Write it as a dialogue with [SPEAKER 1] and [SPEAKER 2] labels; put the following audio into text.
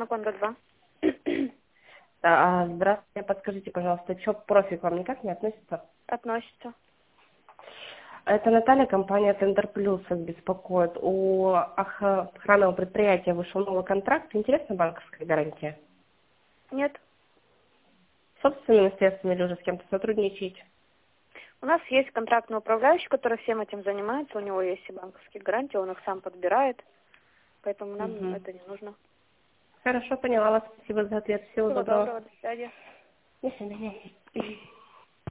[SPEAKER 1] на Конго 2.
[SPEAKER 2] Здравствуйте, подскажите, пожалуйста, что профи к вам никак не относится?
[SPEAKER 1] Относится.
[SPEAKER 2] Это Наталья, компания Тендер Плюс вас беспокоит. У охранного предприятия вышел новый контракт. Интересна банковская гарантия?
[SPEAKER 1] Нет.
[SPEAKER 2] Собственными средствами или уже с кем-то сотрудничаете?
[SPEAKER 1] У нас есть контрактный управляющий, который всем этим занимается. У него есть и банковские гарантии, он их сам подбирает. Поэтому нам это не нужно.
[SPEAKER 2] Хорошо, поняла вас. Спасибо за ответ. Всего
[SPEAKER 1] Всего
[SPEAKER 2] доброго.
[SPEAKER 1] доброго, до свидания.
[SPEAKER 2] До свидания.